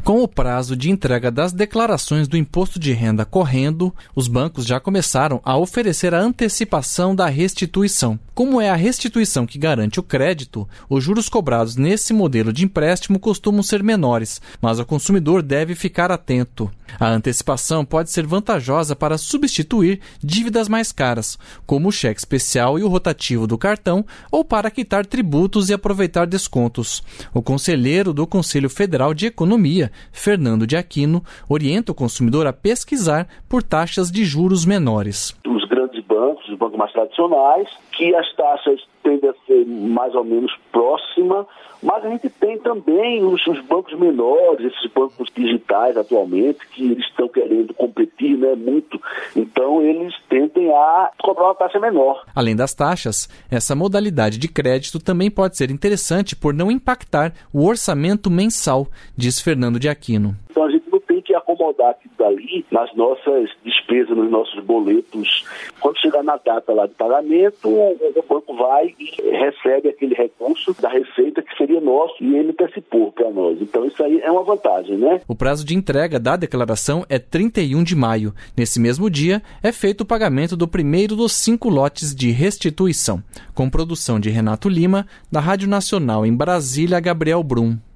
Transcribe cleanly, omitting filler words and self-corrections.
Com o prazo de entrega das declarações do imposto de renda correndo, os bancos já começaram a oferecer a antecipação da restituição. Como é a restituição que garante o crédito, os juros cobrados nesse modelo de empréstimo costumam ser menores, mas o consumidor deve ficar atento. A antecipação pode ser vantajosa para substituir dívidas mais caras, como o cheque especial e o rotativo do cartão, ou para quitar tributos e aproveitar descontos. O conselheiro do Conselho Federal de Economia, Fernando de Aquino, orienta o consumidor a pesquisar por taxas de juros menores. Os grandes bancos, os bancos mais tradicionais, que as taxas tendem a ser mais ou menos próximas, mas a gente tem também os bancos menores, esses bancos digitais atualmente, que eles estão querendo competir, muito. Então eles tendem a cobrar uma taxa menor. Além das taxas, essa modalidade de crédito também pode ser interessante por não impactar o orçamento mensal, diz Fernando de Aquino. Então a gente não tem que acomodar aquilo dali nas nossas despesas, nos nossos boletos. Quando chegar na data lá de pagamento, o banco vai e recebe aquele recurso da receita que seria nosso e ele antecipou para nós. Então isso aí é uma vantagem, O prazo de entrega da declaração é 31 de maio. Nesse mesmo dia, é feito o pagamento do primeiro dos 5 lotes de restituição. Com produção de Renato Lima, da Rádio Nacional em Brasília, Gabriel Brum.